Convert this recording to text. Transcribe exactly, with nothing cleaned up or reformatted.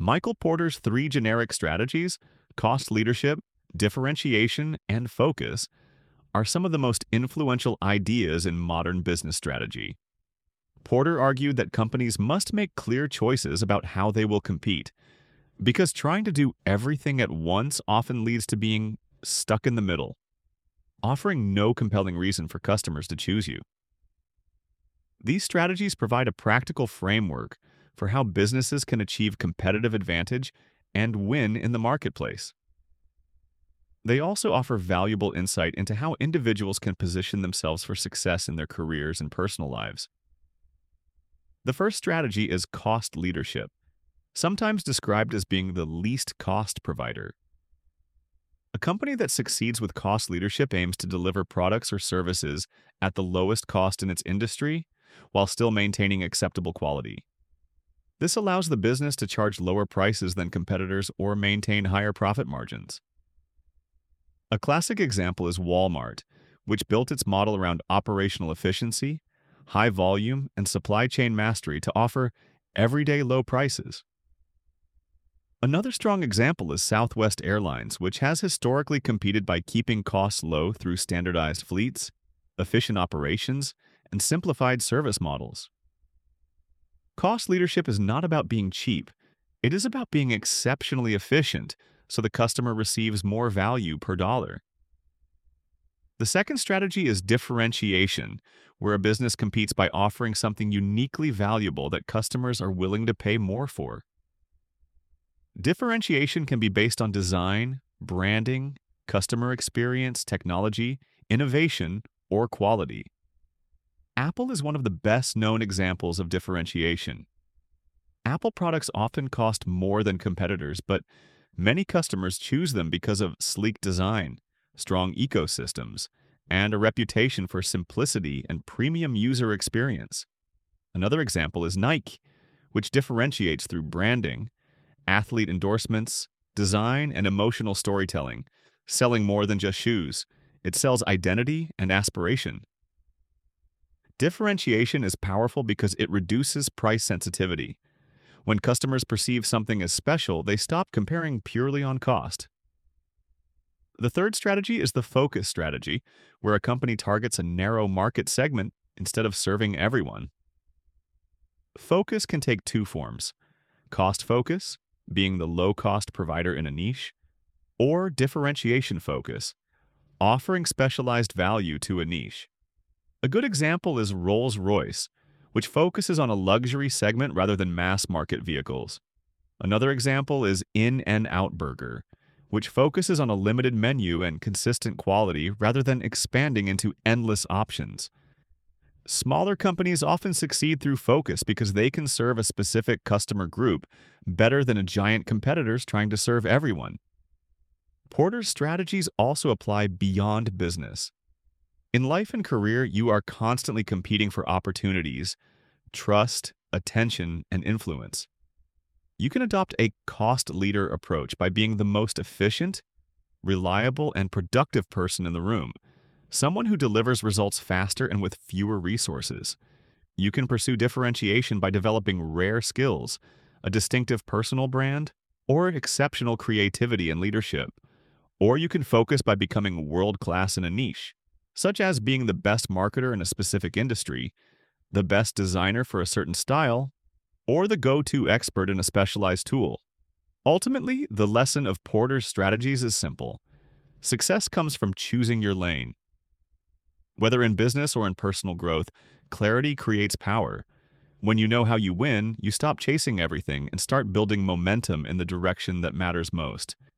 Michael Porter's three generic strategies, cost leadership, differentiation, and focus, are some of the most influential ideas in modern business strategy. Porter argued that companies must make clear choices about how they will compete, because trying to do everything at once often leads to being stuck in the middle, offering no compelling reason for customers to choose you. These strategies provide a practical framework for how businesses can achieve competitive advantage and win in the marketplace. They also offer valuable insight into how individuals can position themselves for success in their careers and personal lives. The first strategy is cost leadership, sometimes described as being the least cost provider. A company that succeeds with cost leadership aims to deliver products or services at the lowest cost in its industry while still maintaining acceptable quality. This allows the business to charge lower prices than competitors or maintain higher profit margins. A classic example is Walmart, which built its model around operational efficiency, high volume, and supply chain mastery to offer everyday low prices. Another strong example is Southwest Airlines, which has historically competed by keeping costs low through standardized fleets, efficient operations, and simplified service models. Cost leadership is not about being cheap. It is about being exceptionally efficient so the customer receives more value per dollar. The second strategy is differentiation, where a business competes by offering something uniquely valuable that customers are willing to pay more for. Differentiation can be based on design, branding, customer experience, technology, innovation, or quality. Apple is one of the best-known examples of differentiation. Apple products often cost more than competitors, but many customers choose them because of sleek design, strong ecosystems, and a reputation for simplicity and premium user experience. Another example is Nike, which differentiates through branding, athlete endorsements, design, and emotional storytelling, selling more than just shoes. It sells identity and aspiration. Differentiation is powerful because it reduces price sensitivity. When customers perceive something as special, they stop comparing purely on cost. The third strategy is the focus strategy, where a company targets a narrow market segment instead of serving everyone. Focus can take two forms: cost focus, being the low-cost provider in a niche, or differentiation focus, offering specialized value to a niche. A good example is Rolls-Royce, which focuses on a luxury segment rather than mass-market vehicles. Another example is In-N-Out Burger, which focuses on a limited menu and consistent quality rather than expanding into endless options. Smaller companies often succeed through focus because they can serve a specific customer group better than a giant competitors trying to serve everyone. Porter's strategies also apply beyond business. In life and career, you are constantly competing for opportunities, trust, attention, and influence. You can adopt a cost leader approach by being the most efficient, reliable, and productive person in the room, someone who delivers results faster and with fewer resources. You can pursue differentiation by developing rare skills, a distinctive personal brand, or exceptional creativity and leadership. Or you can focus by becoming world-class in a niche, such as being the best marketer in a specific industry, the best designer for a certain style, or the go-to expert in a specialized tool. Ultimately, the lesson of Porter's strategies is simple. Success comes from choosing your lane. Whether in business or in personal growth, clarity creates power. When you know how you win, you stop chasing everything and start building momentum in the direction that matters most.